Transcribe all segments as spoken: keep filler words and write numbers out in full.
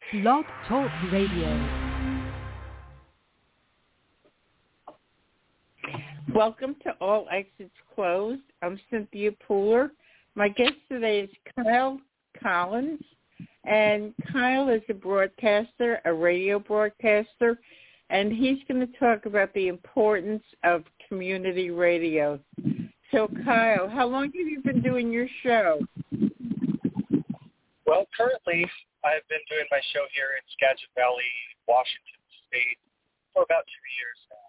Blog Talk Radio. Welcome to All Exits Closed. I'm Cynthia Pooler. My guest today is Kyle Collins, and Kyle is a broadcaster, a radio broadcaster, and he's going to talk about the importance of community radio. So, Kyle, how long have you been doing your show? Well, currently, I've been doing my show here in Skagit Valley, Washington State, for about two years now.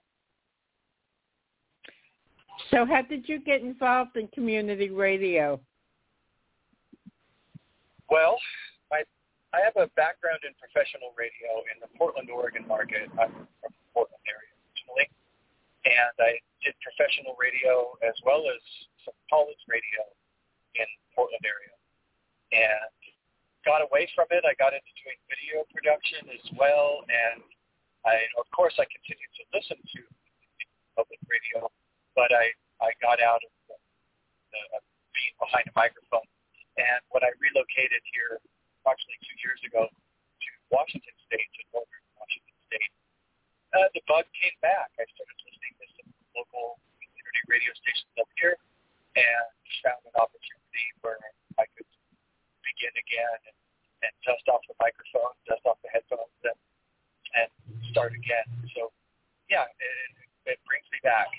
So how did you get involved in community radio? Well, I I have a background in professional radio in the Portland, Oregon market. I'm from the Portland area originally, and I did professional radio as well as some college radio in the Portland area. And got away from it. I got into doing video production as well, and I, of course, I continued to listen to public radio, but I, I got out of the, the, of being behind a microphone. And when I relocated here approximately two years ago to Washington State, to northern Washington State, uh, the bug came back. I started listening to some local community radio stations up here and found an opportunity where I could begin again and, and dust off the microphone, dust off the headphones, and, and start again. So, yeah, it, it brings me back.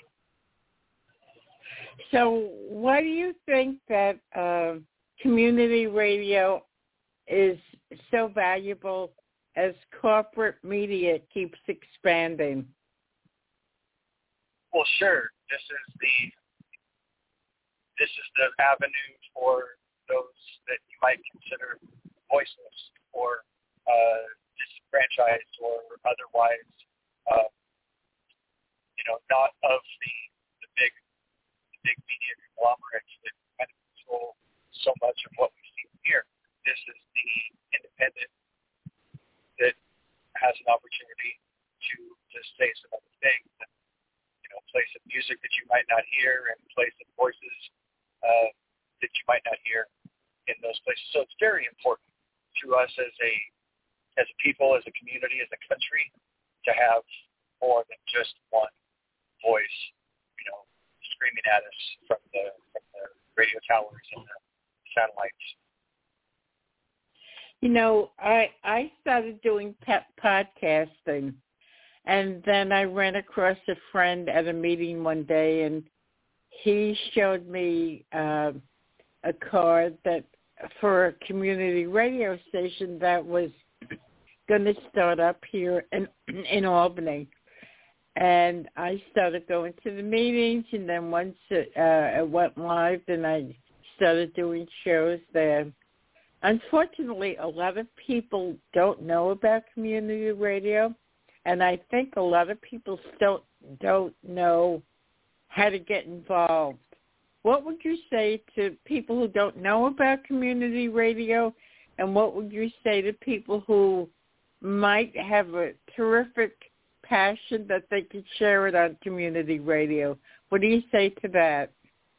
So why do you think that uh, community radio is so valuable as corporate media keeps expanding? Well, sure. This is the this is the avenue for those that you might consider voiceless or uh, disenfranchised or otherwise, uh, you know, not of the the big the big media conglomerates that kind of control so much of what we see here. This is the independent that has an opportunity to to say some other things, and, you know, play some music that you might not hear and play some voices uh, that you might not hear in those places. So it's very important to us as a as a people, as a community, as a country, to have more than just one voice, you know, screaming at us from the from the radio towers and the satellites. You know, I I started doing pet podcasting, and then I ran across a friend at a meeting one day, and he showed me uh, a card that for a community radio station that was going to start up here in in Albany. And I started going to the meetings, and then once it, uh, it went live, then I started doing shows there. Unfortunately, a lot of people don't know about community radio, and I think a lot of people still don't know how to get involved. What would you say to people who don't know about community radio, and what would you say to people who might have a terrific passion that they could share it on community radio? What do you say to that?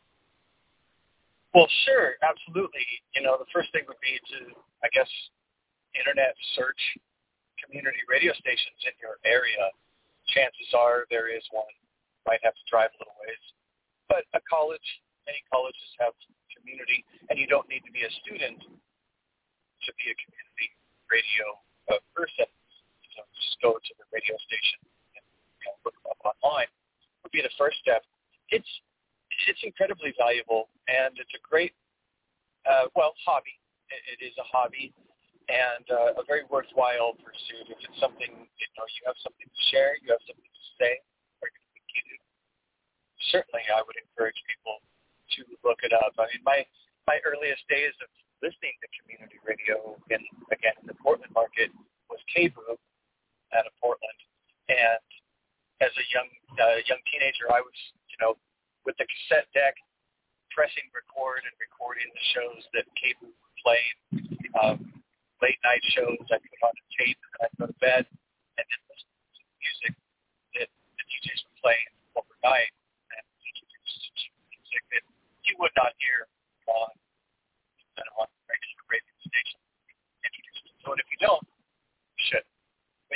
Well, sure, absolutely. You know, the first thing would be to, I guess, internet search community radio stations in your area. Chances are there is one. Might have to drive a little ways. But a college, many colleges have community, and you don't need to be a student to be a community radio uh, person. You know, just go to the radio station and, you know, look them up online would be the first step. It's it's incredibly valuable, and it's a great, uh, well, hobby. It, it is a hobby, and uh, a very worthwhile pursuit. If it's something, you know, you have something to share, you have something to say, or you think you do, certainly I would encourage people to look it up. I mean, my, my earliest days of listening to community radio, in, again, in the Portland market, was K B O O out of Portland. And as a young uh, young teenager, I was, you know, with the cassette deck, pressing record and recording the shows that K B O O were playing, um, late night shows. I put on a tape and I'd go to bed and then listen to the music that the D Js were playing overnight, and introduced music that you would not hear on, on a regular radio station. Introduced. So if you don't,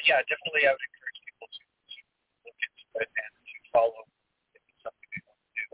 yeah, definitely I would encourage people to, to look into it and to follow if it's something they want to do.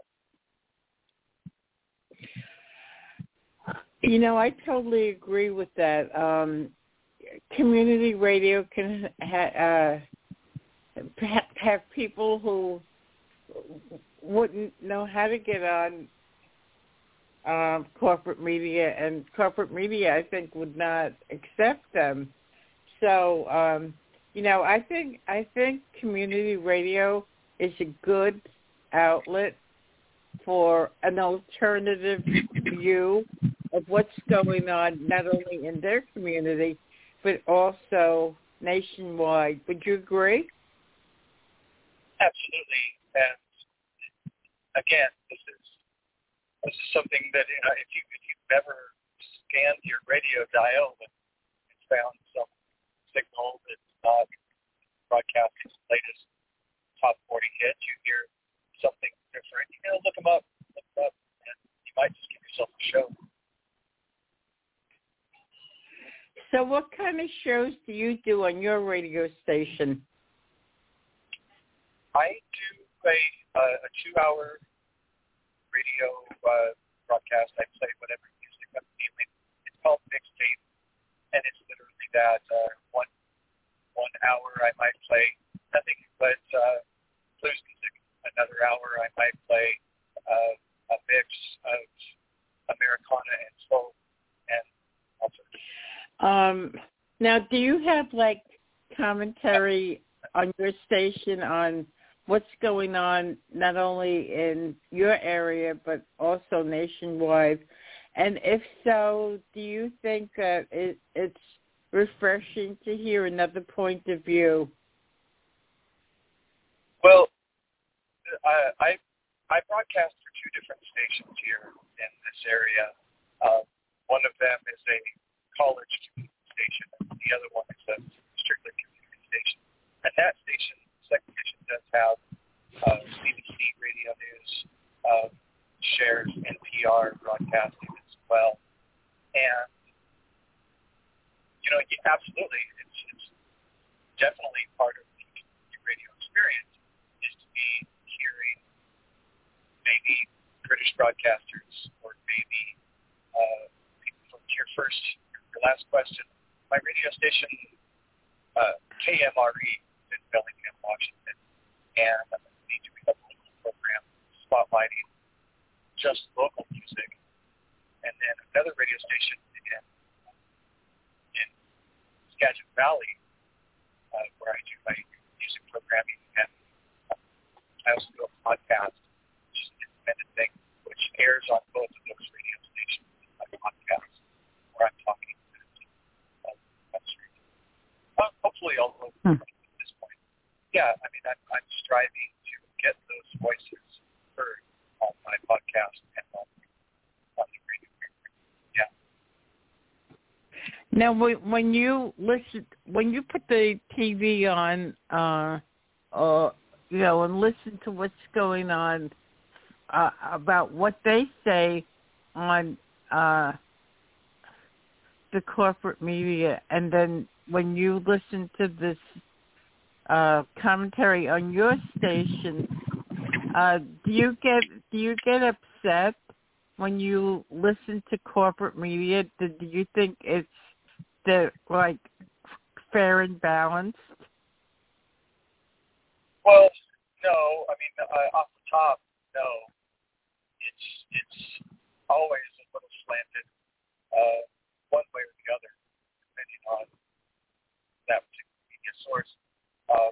You know, I totally agree with that. Um, community radio can ha- uh, have people who wouldn't know how to get on um, corporate media, and corporate media, I think, would not accept them. So, um, you know, I think I think community radio is a good outlet for an alternative view of what's going on, not only in their community, but also nationwide. Would you agree? Absolutely. And again, this is this is something that you know, if you if you've never scanned your radio dial and found some signal that's not broadcasting the latest top forty hits, you hear something different, you know, look them up, look them up, and you might just give yourself a show. So what kind of shows do you do on your radio station? I do a, uh, a two-hour radio uh, broadcast. I play whatever music I'm feeling. It's called Mixtape, and it's literally that uh, one one hour I might play nothing but uh, blues music. Another hour I might play uh, a mix of Americana and soul and all sorts of Um, now, do you have, like, commentary on your station on what's going on not only in your area but also nationwide? And if so, do you think that it, it's refreshing to hear another point of view? Well, I, I I broadcast for two different stations here in this area. Uh, one of them is a college community station, and the other one is a strictly community station. And that station, second station, does have uh, C B C radio news, uh, shares N P R broadcasting as well. And, you know, yeah, absolutely, it's, it's definitely part of the community radio experience is to be hearing maybe British broadcasters or maybe uh, people from your first, your last question. My radio station, uh, K M R E, in Bellingham, Washington, and we do a local program spotlighting just local music. And then another radio station in, in Skagit Valley, uh, where I do my music programming, and I also do a podcast, which is an independent thing, which airs on both of those radio stations. My podcast, where I'm talking to uh, uh, hopefully all over hmm. at this point. Yeah, I mean, I'm, I'm striving to get those voices heard on my podcast and on, on the radio. Yeah. Now, when you listen, when you put the T V on, uh, uh, you know, and listen to what's going on, uh, about what they say on uh, the corporate media, and then when you listen to this uh, commentary on your station, uh, do you get do you get upset when you listen to corporate media? Do, do you think it's the like fair and balanced? Well, no. I mean, uh, off the top, no. It's it's always a little slanted, uh, one way or the other, depending on that particular media source. Uh,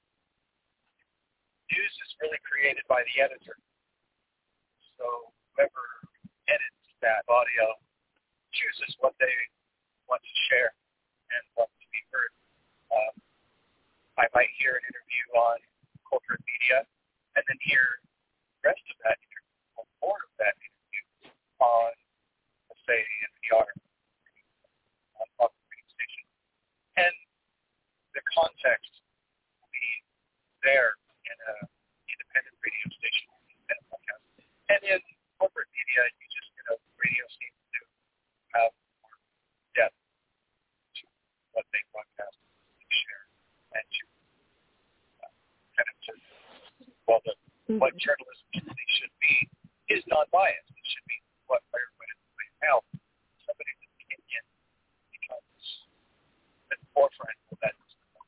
news is really created by the editor. So whoever edits that audio chooses what they want to share and what to be heard. Um, I might hear an interview on corporate media and then hear the rest of that interview or more of that interview on, let's say, N P R, on public radio station. And the context will be there in an independent radio station, independent podcast. And in corporate media, you just, you know, radio seems to have more depth to what they broadcast and share. what journalism truly should be is non-biased. It should be what everyone is doing now. Somebody's opinion becomes at the forefront of that.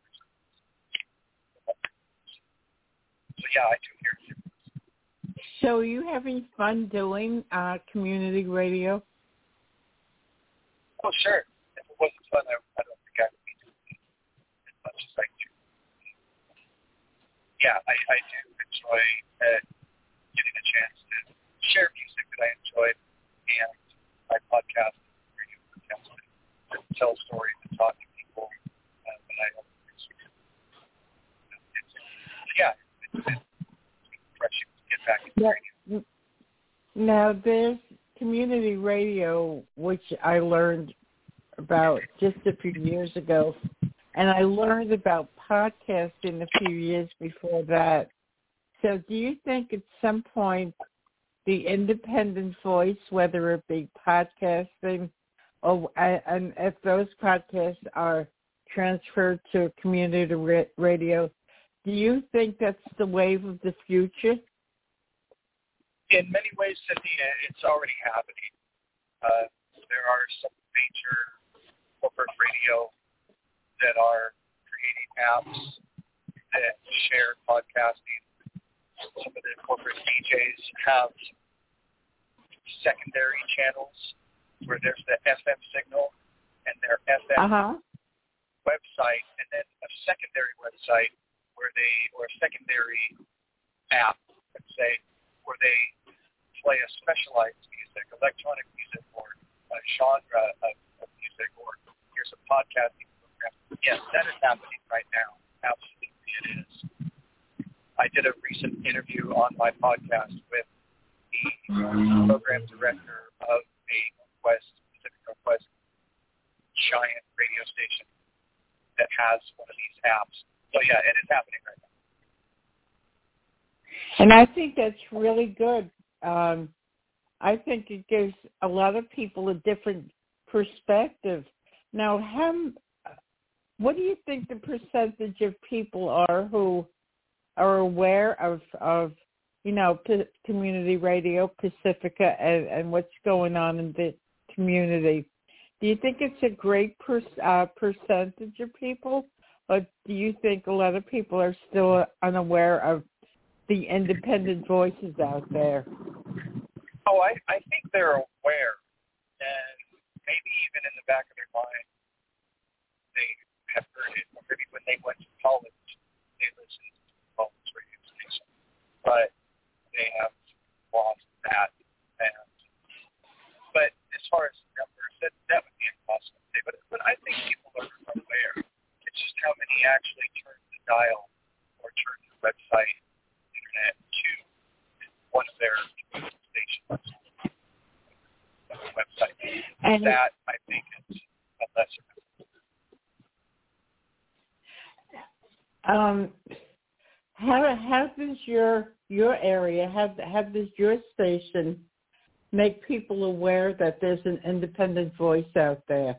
So yeah, I do hear you. So are you having fun doing uh, community radio? Oh, sure. If it wasn't fun, I, I don't think I would be doing it as much as I do. Yeah, I, I do enjoy uh, getting a chance to share music that I enjoyed and my podcast, radio podcast, to tell stories and talk to people uh, that I don't appreciate. So yeah, it's, it's refreshing to get back into Yeah. radio. Now, there's community radio, which I learned about just a few years ago, and I learned about podcasting a few years before that. So do you think at some point the independent voice, whether it be podcasting or and if those podcasts are transferred to community radio, do you think that's the wave of the future? In many ways, Cynthia, it's already happening. Uh, there are some major corporate radio that are creating apps that share podcasting. Some of the corporate D Js have secondary channels where there's the F M signal and their F M uh-huh. website, and then a secondary website where they, or a secondary app, let's say, where they play a specialized music, electronic music, or a genre of, of music, or here's a podcasting program. Yes, that is happening right now. Absolutely it is. I did a recent interview on my podcast with the program director of a Northwest, Pacific Northwest giant radio station that has one of these apps. So yeah, it is happening right now. And I think that's really good. Um, I think it gives a lot of people a different perspective. Now, how, what do you think the percentage of people are who are aware of, of you know, P- community radio, Pacifica, and, and what's going on in the community? Do you think it's a great per, uh, percentage of people, or do you think a lot of people are still unaware of the independent voices out there? Oh, I, I think they're aware, and maybe even in the back of their mind, they have heard it, or maybe when they went to college, they listened to the college radio station, but they have lost that. And, but as far as numbers, that, that would be impossible to say, but, but I think people are aware. It's just how many actually turn the dial or turn the website, internet, to one of their stations website. And that, I think, is a lesser. Um, how how does your your area, how how does your station make people aware that there's an independent voice out there?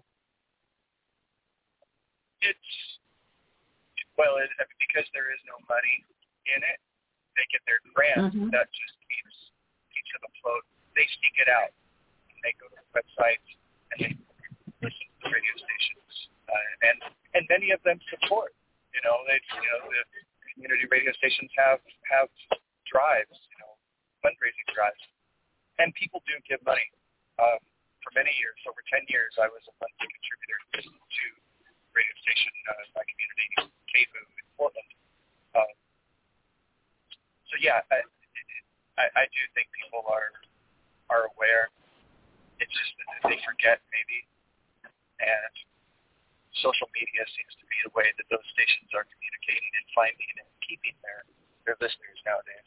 It's well, it, because there is no money in it. They get their grant. Mm-hmm. That just keeps keeps them afloat. They seek it out. And they go to the websites and they listen to the radio stations, uh, and and many of them support. You know, they you know the community radio stations have have drives, you know, fundraising drives, and people do give money. Um, for many years, over ten years, I was a monthly contributor to radio station, uh, my community, K V U in Portland. Um, so yeah, I, I, I do think people are are aware. It's just that they forget maybe, and social media seems to be the way that those stations are communicating and finding and keeping their their listeners nowadays.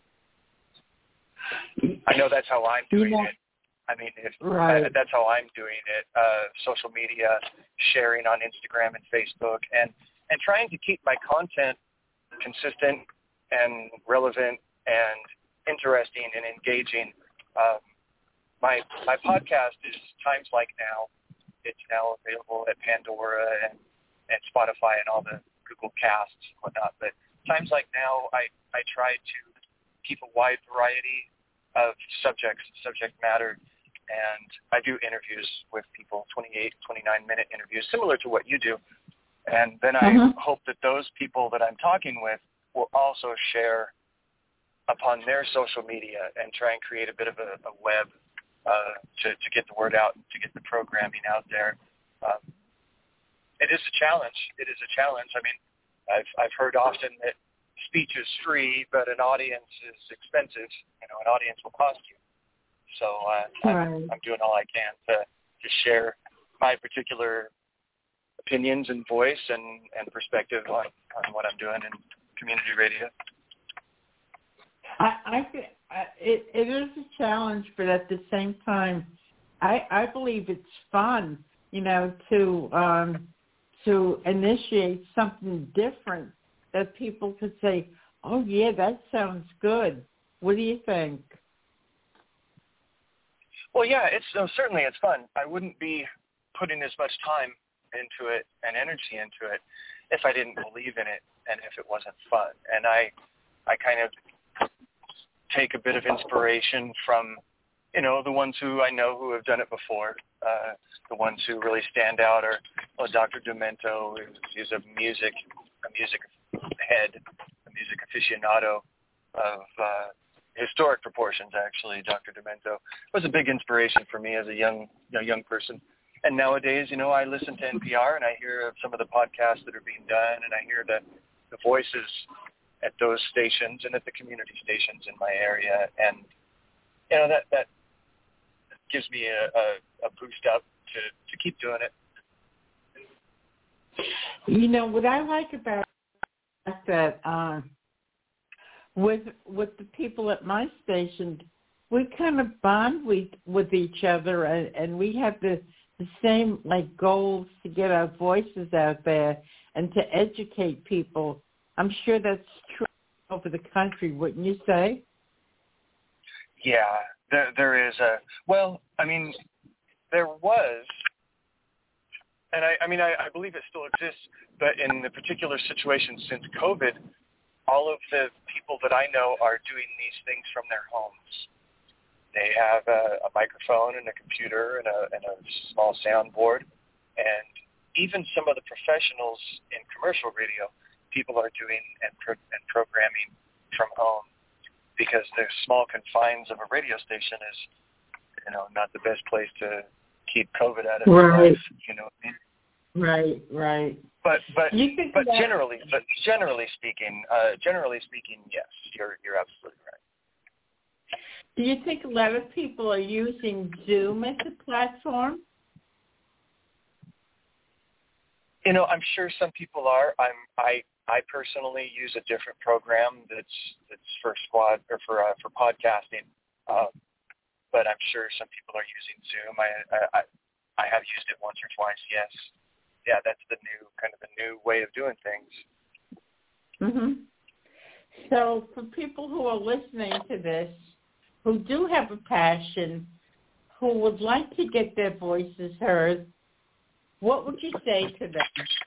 I know that's how I'm doing yeah. it. I mean, if right. uh, that's how I'm doing it. Uh, social media, sharing on Instagram and Facebook, and, and trying to keep my content consistent and relevant and interesting and engaging. Um, my my podcast is Times Like Now. It's now available at Pandora and, and Spotify and all the Google Casts and whatnot. But Times Like Now, I, I try to keep a wide variety of subjects, subject matter, and I do interviews with people, twenty-eight, twenty-nine minute interviews, similar to what you do. And then I mm-hmm. hope that those people that I'm talking with will also share upon their social media and try and create a bit of a, a web uh, to, to get the word out, to get the programming out there. Um, it is a challenge. It is a challenge. I mean, I've I've heard often that speech is free, but an audience is expensive. You know, an audience will cost you. So uh, right. I'm, I'm doing all I can to, to share my particular opinions and voice and, and perspective on, on what I'm doing in community radio. I, I it, it is a challenge, but at the same time, I, I believe it's fun, you know, to um, to initiate something different that people could say, oh, yeah, that sounds good. What do you think? Well, yeah, it's no, certainly it's fun. I wouldn't be putting as much time into it and energy into it if I didn't believe in it and if it wasn't fun. And I, I kind of take a bit of inspiration from, you know, the ones who I know who have done it before. Uh, the ones who really stand out are well, Doctor Demento, who's a music, a music head, a music aficionado of uh, historic proportions. Actually, Doctor Demento was a big inspiration for me as a young, you know, young person. And nowadays, you know, I listen to N P R and I hear of some of the podcasts that are being done, and I hear the, the voices at those stations and at the community stations in my area, and you know that that gives me a, a, a boost up to, to keep doing it. You know what I like about that uh, with with the people at my station, we kind of bond with with each other, and, and we have the the same like goals to get our voices out there and to educate people. I'm sure that's true over the country, wouldn't you say? Yeah, there there is a well, I mean, there was, and I, I mean, I, I believe it still exists, but in the particular situation since COVID, all of the people that I know are doing these things from their homes. They have a, a microphone and a computer and a, and a small soundboard, and even some of the professionals in commercial radio, people are doing and, pro- and programming from home because the small confines of a radio station is, you know, not the best place to keep COVID out of your life. You know what I mean? Right, right. But but but that- generally, but generally speaking, uh, generally speaking, yes, you're you're absolutely right. Do you think a lot of people are using Zoom as a platform? You know, I'm sure some people are. I'm I I personally use a different program that's that's for squad or for uh, for podcasting, um, but I'm sure some people are using Zoom. I, I I have used it once or twice. Yes, yeah, that's the new kind of the new way of doing things. Mhm. So for people who are listening to this, who do have a passion, who would like to get their voices heard, what would you say to them?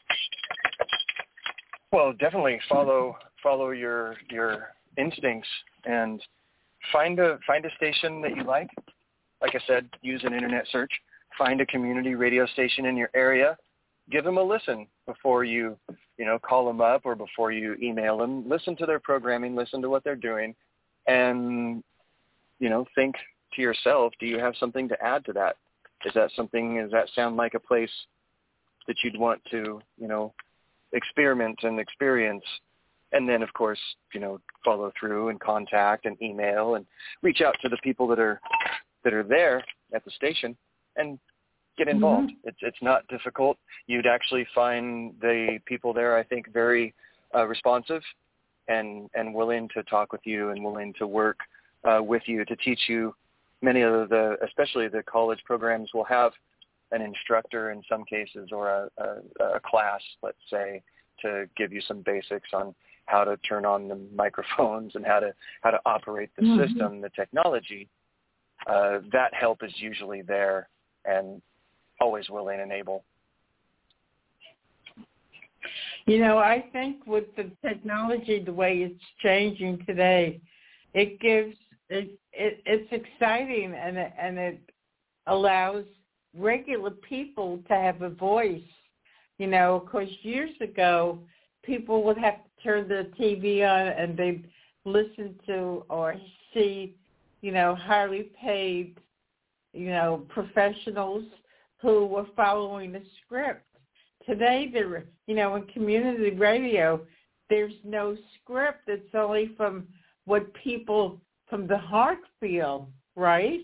Well, definitely follow follow your your instincts and find a find a station that you like. Like I said, use an internet search. Find a community radio station in your area. Give them a listen before you, you know, call them up or before you email them. Listen to their programming. Listen to what they're doing, and you know, think to yourself: do you have something to add to that? Is that something? Does that sound like a place that you'd want to, you know, experiment and experience? And then, of course, you know, follow through and contact and email and reach out to the people that are that are there at the station and get involved. Mm-hmm. It's it's not difficult. You'd actually find the people there, I think, very uh, responsive and and willing to talk with you and willing to work uh, with you to teach you. Many of the, especially the college programs, will have an instructor in some cases or a, a, a class, let's say, to give you some basics on how to turn on the microphones and how to how to operate the mm-hmm. system, the technology. Uh, that help is usually there and always willing and able. You know, I think with the technology, the way it's changing today, it gives it, it it's exciting, and it, and it allows regular people to have a voice. You know, because years ago, people would have to turn the T V on and they'd listen to or see, you know, highly paid, you know, professionals who were following the script. Today, there, you know, in community radio, there's no script. It's only from what people from the heart feel, right?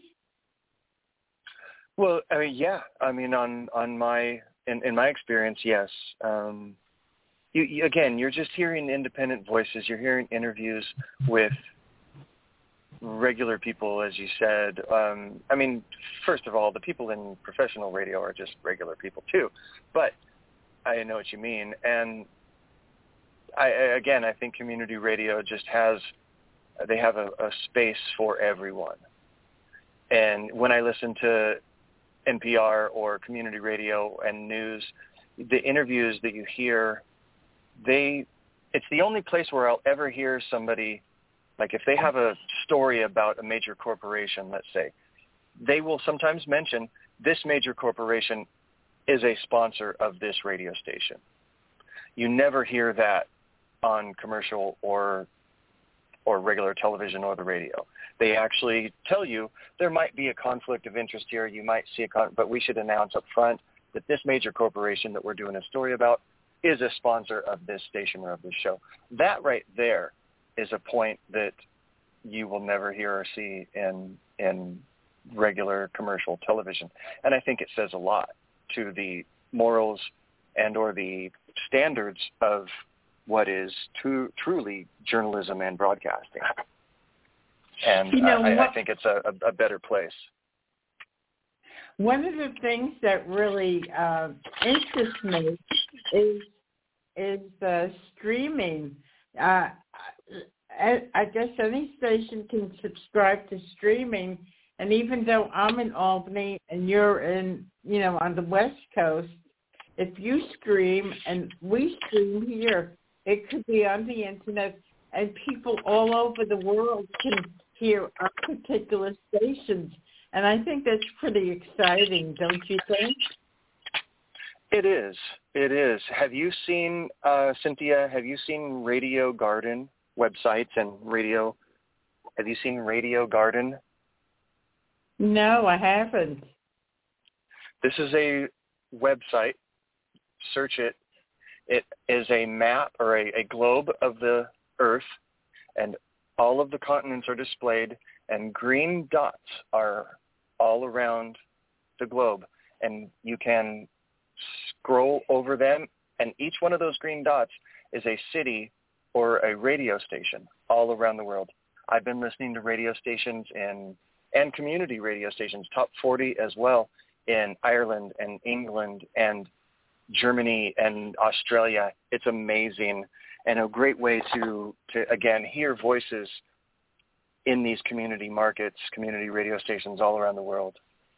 Well, uh, yeah. I mean, on on my in, in my experience, yes. Um, you, you, again, you're just hearing independent voices. You're hearing interviews with regular people, as you said. Um, I mean, first of all, the people in professional radio are just regular people too. But I know what you mean. And I, again, I think community radio just has, they have a, a space for everyone. And when I listen to N P R or community radio and news, the interviews that you hear, they, it's the only place where I'll ever hear somebody, like if they have a story about a major corporation, let's say, they will sometimes mention this major corporation is a sponsor of this radio station. You never hear that on commercial or or regular television or the radio. They actually tell you there might be a conflict of interest here. You might see a con- but we should announce up front that this major corporation that we're doing a story about is a sponsor of this station or of this show. That right there is a point that you will never hear or see in in regular commercial television. And I think it says a lot to the morals and or the standards of what is tru- truly journalism and broadcasting. And you know, I, what, I think it's a, a, a better place. One of the things that really uh, interests me is is uh, streaming. Uh, I, I guess any station can subscribe to streaming, and even though I'm in Albany and you're in, you know, on the West Coast, if you stream and we stream here, it could be on the internet, and people all over the world can hear our particular stations. And I think that's pretty exciting, don't you think? It is. It is. Have you seen, uh, Cynthia, have you seen Radio Garden websites and radio? Have you seen Radio Garden? No, I haven't. This is a website. Search it. It is a map or a, a globe of the Earth, and all of the continents are displayed, and green dots are all around the globe, and you can scroll over them, and each one of those green dots is a city or a radio station all around the world. I've been listening to radio stations in, and community radio stations, top forty as well, in Ireland and England and Germany and Australia. It's amazing, and a great way to, to again, hear voices in these community markets, community radio stations all around the world.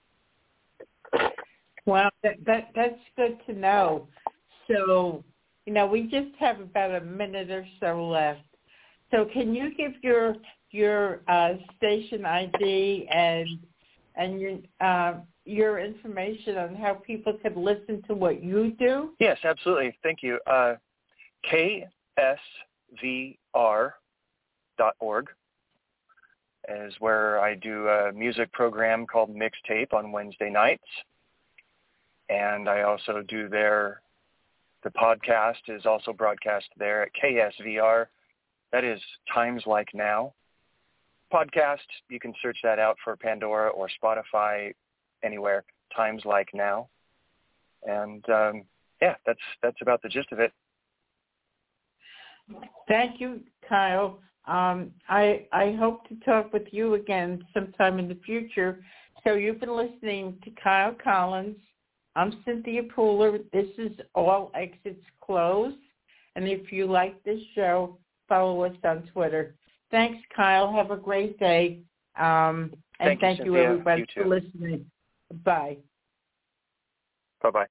Well, that, that that's good to know. So, you know, we just have about a minute or so left. So can you give your your uh, station I D and and your uh, your information on how people could listen to what you do? Yes, absolutely. Thank you. Uh, K S V R dot org is where I do a music program called Mixtape on Wednesday nights. And I also do their, the podcast is also broadcast there at K S V R. That is Times Like Now. Podcast, you can search that out for Pandora or Spotify, anywhere, Times Like Now. And um, yeah, that's that's about the gist of it. Thank you, Kyle. Um, I I hope to talk with you again sometime in the future. So you've been listening to Kyle Collins. I'm Cynthia Pooler. This is All Exits Closed. And if you like this show, follow us on Twitter. Thanks, Kyle. Have a great day. Um, and thank you, thank you Cynthia. everybody, You for listening. Bye. Bye-bye.